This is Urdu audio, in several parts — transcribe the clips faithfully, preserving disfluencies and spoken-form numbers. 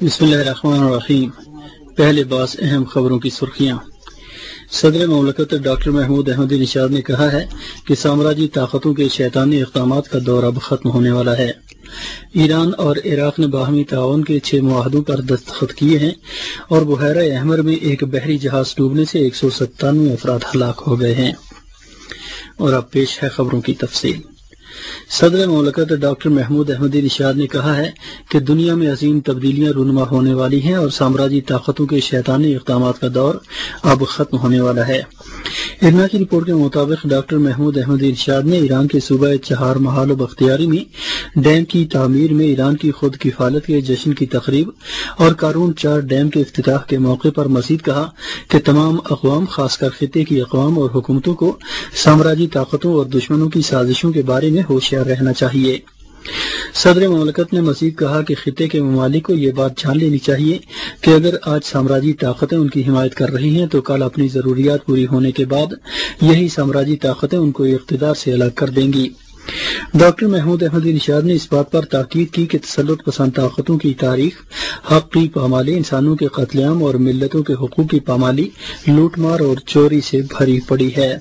بسم اللہ الرحمن الرحیم۔ پہلے بعض اہم خبروں کی سرخیاں۔ صدر مملکت ڈاکٹر محمود احمدی نژاد نے کہا ہے کہ سامراجی طاقتوں کے شیطانی اقدامات کا دور اب ختم ہونے والا ہے۔ ایران اور عراق نے باہمی تعاون کے چھ معاہدوں پر دستخط کیے ہیں اور بحیرہ احمر میں ایک بحری جہاز ڈوبنے سے ایک سو ستانوے افراد ہلاک ہو گئے ہیں۔ اور اب پیش ہے خبروں کی تفصیل۔ صدر مملکت ڈاکٹر محمود احمدی نژاد نے کہا ہے کہ دنیا میں عظیم تبدیلیاں رونما ہونے والی ہیں اور سامراجی طاقتوں کے شیطانی اقدامات کا دور اب ختم ہونے والا ہے۔ ارنا کی رپورٹ کے مطابق ڈاکٹر محمود احمدی نژاد نے ایران کے صوبہ چہار محال و بختیاری میں ڈیم کی تعمیر میں ایران کی خود کفالت کے جشن کی تقریب اور کارون چار ڈیم کے افتتاح کے موقع پر مزید کہا کہ تمام اقوام خاص کر خطے کی اقوام اور حکومتوں کو سامراجی طاقتوں اور دشمنوں کی سازشوں کے بارے میں ہوشیار رہنا چاہیے۔ صدر مملکت نے مزید کہا کہ خطے کے ممالک کو یہ بات جان لینی چاہیے کہ اگر آج سامراجی طاقتیں ان کی حمایت کر رہی ہیں تو کل اپنی ضروریات پوری ہونے کے بعد یہی سامراجی طاقتیں ان کو اقتدار سے الگ کر دیں گی۔ ڈاکٹر محمود احمدی نژاد نے اس بات پر تاکید کی کہ تسلط پسند طاقتوں کی تاریخ حق کی پامالی، انسانوں کے قتل عام اور ملتوں کے حقوق کی پامالی، لوٹ مار اور چوری سے بھری پڑی ہے۔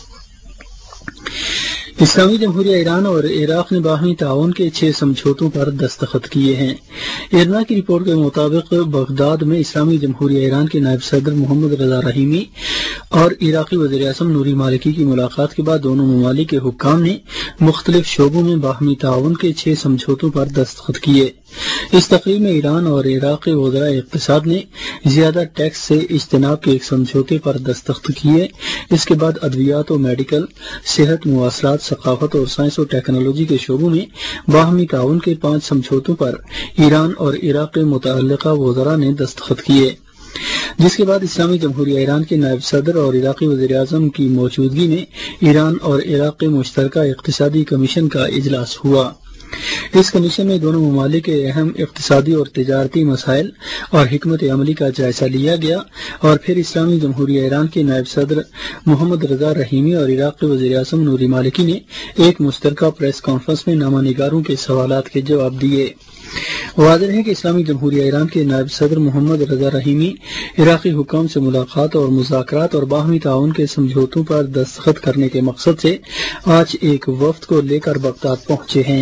اسلامی جمہوریہ ایران اور عراق نے باہمی تعاون کے چھ سمجھوتوں پر دستخط کیے ہیں۔ ارنا کی رپورٹ کے مطابق بغداد میں اسلامی جمہوریہ ایران کے نائب صدر محمد رضا رحیمی اور عراقی وزیر اعظم نوری مالکی کی ملاقات کے بعد دونوں ممالک کے حکام نے مختلف شعبوں میں باہمی تعاون کے چھ سمجھوتوں پر دستخط کیے۔ اس تقریب میں ایران اور عراق کے وزراء اقتصاد نے زیادہ ٹیکس سے اجتناب کے ایک سمجھوتے پر دستخط کیے۔ اس کے بعد ادویات و میڈیکل، صحت، مواصلات، ثقافت اور سائنس و ٹیکنالوجی کے شعبوں میں باہمی تعاون کے پانچ سمجھوتوں پر ایران اور عراق کے متعلقہ وزراء نے دستخط کیے، جس کے بعد اسلامی جمہوریہ ایران کے نائب صدر اور عراقی وزیر اعظم کی موجودگی میں ایران اور عراق کے مشترکہ اقتصادی کمیشن کا اجلاس ہوا۔ اس کمیشن میں دونوں ممالک کے اہم اقتصادی اور تجارتی مسائل اور حکمت عملی کا جائزہ لیا گیا اور پھر اسلامی جمہوریہ ایران کے نائب صدر محمد رضا رحیمی اور عراق کے وزیر اعظم نوری مالکی نے ایک مشترکہ پریس کانفرنس میں نامہ نگاروں کے سوالات کے جواب دیے۔ واضح ہے کہ اسلامی جمہوریہ ایران کے نائب صدر محمد رضا رحیمی عراقی حکام سے ملاقات اور مذاکرات اور باہمی تعاون کے سمجھوتوں پر دستخط کرنے کے مقصد سے آج ایک وفد کو لے کر بغداد پہنچے ہیں۔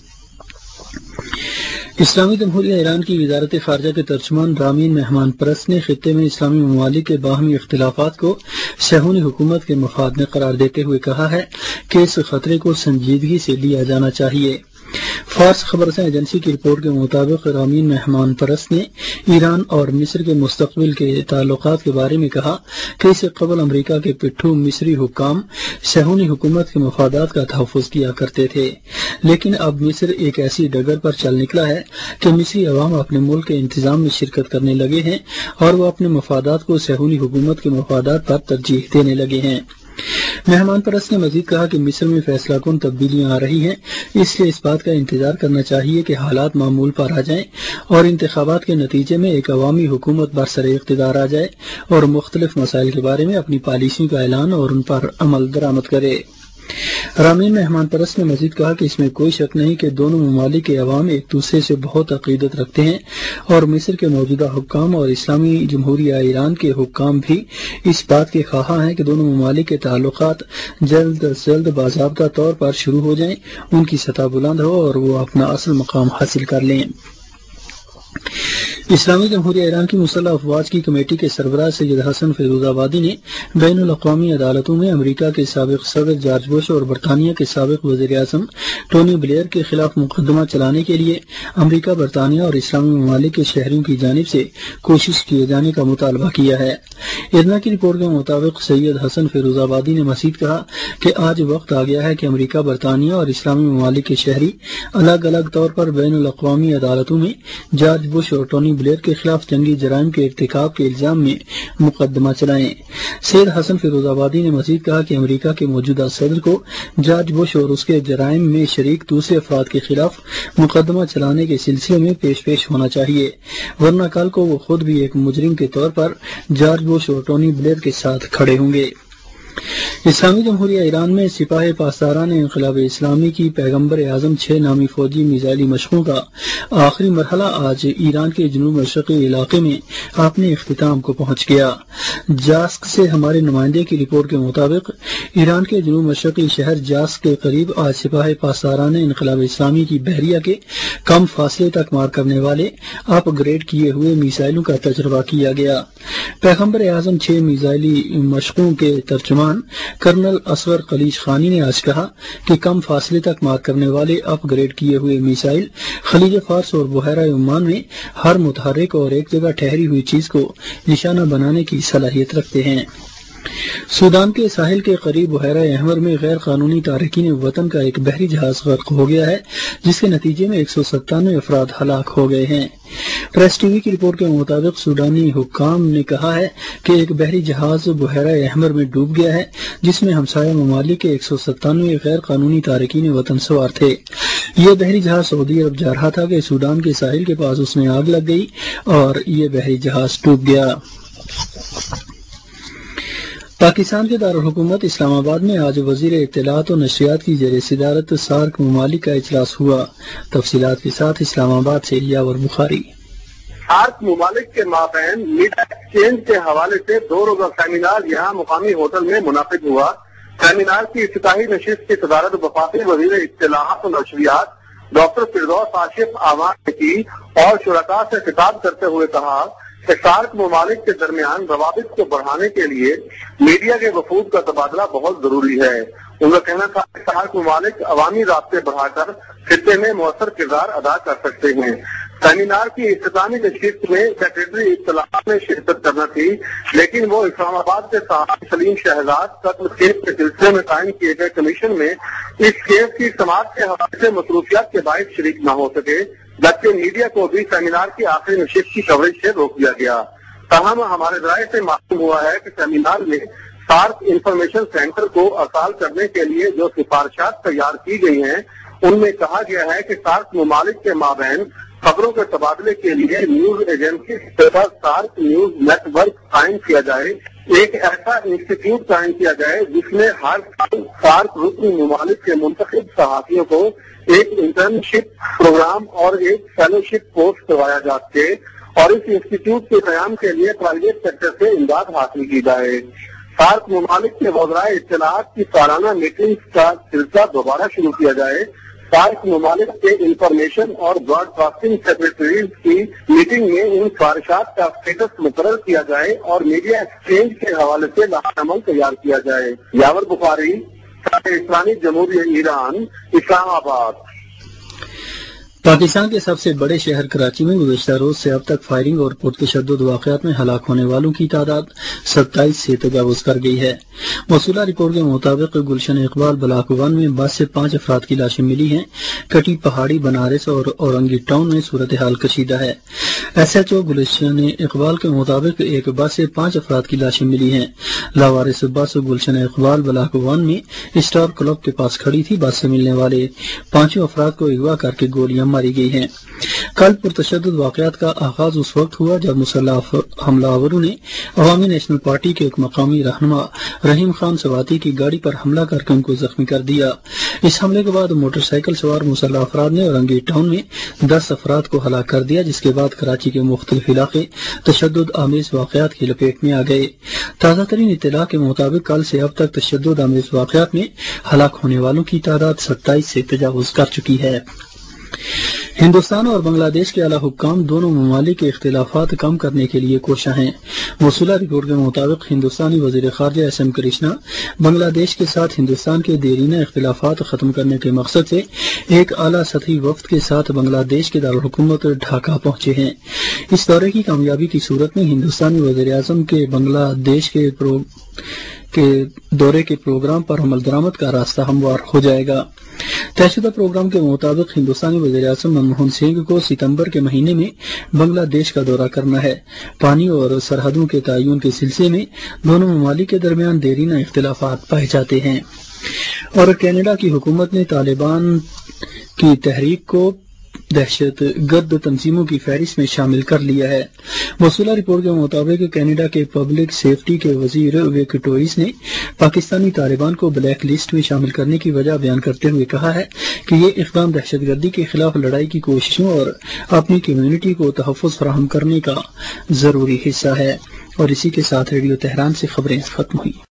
اسلامی جمہوریہ ایران کی وزارت خارجہ کے ترجمان رامین مہمان پرست نے خطے میں اسلامی ممالک کے باہمی اختلافات کو صہیونی حکومت کے مفاد میں قرار دیتے ہوئے کہا ہے کہ اس خطرے کو سنجیدگی سے لیا جانا چاہیے۔ فارس خبررساں ایجنسی کی رپورٹ کے مطابق رامین مہمان پرست نے ایران اور مصر کے مستقبل کے تعلقات کے بارے میں کہا کہ اس سے قبل امریکہ کے پٹھو مصری حکام صہیونی حکومت کے مفادات کا تحفظ کیا کرتے تھے، لیکن اب مصر ایک ایسی ڈگر پر چل نکلا ہے کہ مصری عوام اپنے ملک کے انتظام میں شرکت کرنے لگے ہیں اور وہ اپنے مفادات کو صہیونی حکومت کے مفادات پر ترجیح دینے لگے ہیں۔ مہمان پرست نے مزید کہا کہ مصر میں فیصلہ کن تبدیلیاں آ رہی ہیں، اس لیے اس بات کا انتظار کرنا چاہیے کہ حالات معمول پر آ جائیں اور انتخابات کے نتیجے میں ایک عوامی حکومت برسر اقتدار آ جائے اور مختلف مسائل کے بارے میں اپنی پالیسیوں کا اعلان اور ان پر عمل درآمد کرے۔ رامین مہمان پرست نے مزید کہا کہ اس میں کوئی شک نہیں کہ دونوں ممالک کے عوام ایک دوسرے سے بہت عقیدت رکھتے ہیں اور مصر کے موجودہ حکام اور اسلامی جمہوریہ ایران کے حکام بھی اس بات کے خواہاں ہیں کہ دونوں ممالک کے تعلقات جلد از جلد باضابطہ طور پر شروع ہو جائیں، ان کی سطح بلند ہو اور وہ اپنا اصل مقام حاصل کر لیں۔ اسلامی جمہوریہ ایران کی مسلح افواج کی کمیٹی کے سربراہ سید حسن فیروز آبادی نے بین الاقوامی عدالتوں میں امریکہ کے سابق صدر جارج بش اور برطانیہ کے سابق وزیر اعظم ٹونی بلیئر کے خلاف مقدمہ چلانے کے لیے امریکہ، برطانیہ اور اسلامی ممالک کے شہریوں کی جانب سے کوشش کیے جانے کا مطالبہ کیا ہے۔ ارنا کی رپورٹ کے مطابق سید حسن فیروز آبادی نے مزید کہا کہ آج وقت آ گیا ہے کہ امریکہ، برطانیہ اور اسلامی ممالک کے شہری الگ الگ طور پر بین الاقوامی عدالتوں میں جارج بش اور ٹونی بلیئر کے خلاف جنگی جرائم کے ارتکاب کے الزام میں مقدمہ چلائیں۔ سید حسن فیروز آبادی نے مزید کہا کہ امریکہ کے موجودہ صدر کو جارج بش اور اس کے جرائم میں شریک دوسرے افراد کے خلاف مقدمہ چلانے کے سلسلے میں پیش پیش ہونا چاہیے، ورنہ کل کو وہ خود بھی ایک مجرم کے طور پر جارج بش اور ٹونی بلیئر کے ساتھ کھڑے ہوں گے۔ اسلامی جمہوریہ ایران میں سپاہ پاسداران انقلاب اسلامی کی پیغمبر اعظم چھ نامی فوجی میزائلی مشقوں کا آخری مرحلہ آج ایران کے جنوب مشرقی علاقے میں اپنے اختتام کو پہنچ گیا۔ جاسک سے ہمارے نمائندے کی رپورٹ کے مطابق ایران کے جنوب مشرقی شہر جاسک کے قریب آج سپاہ پاسداران انقلاب اسلامی کی بحریہ کے کم فاصلے تک مار کرنے والے اپ گریڈ کیے ہوئے میزائلوں کا تجربہ کیا گیا۔ پیغمبر اعظم چھ میزائلی مشقوں کے ترجمان کرنل اصغر قلیچ خانی نے آج کہا کہ کم فاصلے تک مار کرنے والے اپ گریڈ کیے ہوئے میزائل خلیج فارس اور بحیرہ عمان میں ہر متحرک اور ایک جگہ ٹھہری ہوئی چیز کو نشانہ بنانے کی صلاحیت رکھتے ہیں۔ سودان کے ساحل کے قریب بحیرہ احمر میں غیر قانونی تارکین وطن کا ایک بحری جہاز غرق ہو گیا ہے، جس کے نتیجے میں ایک سو ستانوے افراد ہلاک ہو گئے ہیں۔ پریس ٹی وی کی رپورٹ کے مطابق سودانی حکام نے کہا ہے کہ ایک بحری جہاز بحیرہ احمر میں ڈوب گیا ہے، جس میں ہمسایہ ممالک کے ایک سو ستانوے غیر قانونی تارکین وطن سوار تھے۔ یہ بحری جہاز سعودی عرب جا رہا تھا کہ سودان کے ساحل کے پاس اس میں آگ لگ گئی اور یہ بحری جہاز ڈوب گیا۔ پاکستان کے دارالحکومت اسلام آباد میں آج وزیر اطلاعات و نشریات کی زیر صدارت سارک ممالک کا اجلاس ہوا۔ تفصیلات کے ساتھ اسلام آباد سے یاور بخاری۔ سارک ممالک کے مابین میڈیا ایکسچینج کے حوالے سے دو روزہ سیمینار یہاں مقامی ہوٹل میں منعقد ہوا۔ سیمینار کی افتتاحی نشست کی صدارت وفاقی وزیر اطلاعات و نشریات ڈاکٹر فردوس آصف اعوان نے کی اور شرکاء سے خطاب کرتے ہوئے کہا کہ سارک ممالک کے درمیان روابط کو بڑھانے کے لیے میڈیا کے وفود کا تبادلہ بہت ضروری ہے۔ ان کا کہنا تھا کہ سارک ممالک عوامی رابطے بڑھا کر خطے میں مؤثر کردار ادا کر سکتے ہیں۔ سیمینار کی اختتامی نشست میں سیکرٹری اطلاعات میں شرکت کرنا تھی، لیکن وہ اسلام آباد کے صحافی سلیم شہزاد قتل کیس کے سلسلے میں قائم کیے گئے کمیشن میں اس کیس کی سماعت کے حوالے سے مصروفیات کے باعث شریک نہ ہو سکے، جبکہ میڈیا کو بھی سیمینار کی آخری نشست کی کوریج سے روک دیا گیا۔ تاہم ہمارے ذرائع سے معلوم ہوا ہے کہ سیمینار میں سارک انفارمیشن سینٹر کو اصال کرنے کے لیے جو سفارشات تیار کی گئی ہیں ان میں کہا گیا ہے کہ سارک ممالک کے مابین خبروں کے تبادلے کے لیے news agency SAARC news network قائم کیا جائے، ایک ایسا انسٹیٹیوٹ قائم کیا جائے جس میں ہر سال سارک رکن ممالک کے منتخب صحافیوں کو ایک انٹرنشپ پروگرام اور ایک فیلوشپ کورس کروایا جا سکے اور اس انسٹیٹیوٹ کے قیام کے لیے پرائیویٹ سیکٹر سے امداد حاصل کی جائے۔ سارک ممالک کے وزرائے اطلاعات کی سالانہ میٹنگ کا سلسلہ دوبارہ شروع کیا جائے۔ سارک ممالک کے انفارمیشن اور براڈ کاسٹنگ سیکرٹریز کی میٹنگ میں ان سفارشات کا اسٹیٹس مقرر کیا جائے اور میڈیا ایکسچینج کے حوالے سے لائحہ عمل تیار کیا جائے۔ یاور بخاری، اسلامی جمہوریہ ایران، اسلام آباد۔ پاکستان کے سب سے بڑے شہر کراچی میں گزشتہ روز سے اب تک فائرنگ اور پرتشدد واقعات میں ہلاک ہونے والوں کی تعداد ستائیس سے تجاوز کر گئی ہے۔ موصولہ رپورٹ کے مطابق گلشن اقبال بلاک ون میں بس سے پانچ افراد کی لاشیں ملی ہیں۔ کٹی پہاڑی، بنارس اور اورنگی ٹاؤن میں صورتحال کشیدہ ہے۔ S H O Gulshan Iqbal کے مطابق ایک بس سے پانچ افراد کی لاشیں ملی ہیں۔ لاوارث bus Gulshan Iqbal block one میں اسٹار کلب کے پاس کھڑی تھی۔ بس سے ملنے والے پانچوں افراد کو اغوا کر کے گولیاں ماری گئی ہیں۔ کل پرتشدد واقعات کا آغاز اس وقت ہوا جب مسلح حملہ آوروں نے عوامی نیشنل پارٹی کے ایک مقامی رہنما رحیم خان سواتی کی گاڑی پر حملہ کر کے ان کو زخمی کر دیا۔ اس حملے کے بعد موٹر سائیکل سوار مسلح افراد نے اورنگی ٹاؤن میں دس افراد کو ہلاک کر دیا، جس کے بعد کراچی کے مختلف علاقے تشدد آمیز واقعات کی لپیٹ میں آ گئے۔ تازہ ترین اطلاع کے مطابق کل سے اب تک تشدد آمیز واقعات میں ہلاک ہونے والوں کی تعداد ستائیس سے تجاوز کر چکی ہے۔ ہندوستان اور بنگلہ دیش کے اعلیٰ حکام دونوں ممالک کے اختلافات کم کرنے کے لیے کوشاں ہیں۔ موصولہ رپورٹ کے مطابق ہندوستانی وزیر خارجہ ایس ایم کرشنا بنگلہ دیش کے ساتھ ہندوستان کے دیرینہ اختلافات ختم کرنے کے مقصد سے ایک اعلیٰ سطحی وفد کے ساتھ بنگلہ دیش کے دارالحکومت ڈھاکہ پہنچے ہیں۔ اس دورے کی کامیابی کی صورت میں ہندوستانی وزیر اعظم کے بنگلہ دیش کے پرو کے دورے کے پروگرام پر عمل درآمد کا راستہ ہموار ہو جائے گا۔ طے شدہ پروگرام کے مطابق ہندوستانی وزیر اعظم منموہن سنگھ کو ستمبر کے مہینے میں بنگلہ دیش کا دورہ کرنا ہے۔ پانی اور سرحدوں کے تعین کے سلسلے میں دونوں ممالک کے درمیان دیرینہ اختلافات پائے جاتے ہیں۔ اور کینیڈا کی حکومت نے طالبان کی تحریک کو دہشت گرد تنظیموں کی فہرست میں شامل کر لیا ہے۔ موصولہ رپورٹ کے مطابق کینیڈا کے پبلک سیفٹی کے وزیر وک ٹوئس نے پاکستانی طالبان کو بلیک لسٹ میں شامل کرنے کی وجہ بیان کرتے ہوئے کہا ہے کہ یہ اقدام دہشت گردی کے خلاف لڑائی کی کوششوں اور اپنی کمیونٹی کو تحفظ فراہم کرنے کا ضروری حصہ ہے۔ اور اسی کے ساتھ ریڈیو تہران سے خبریں ختم ہوئی۔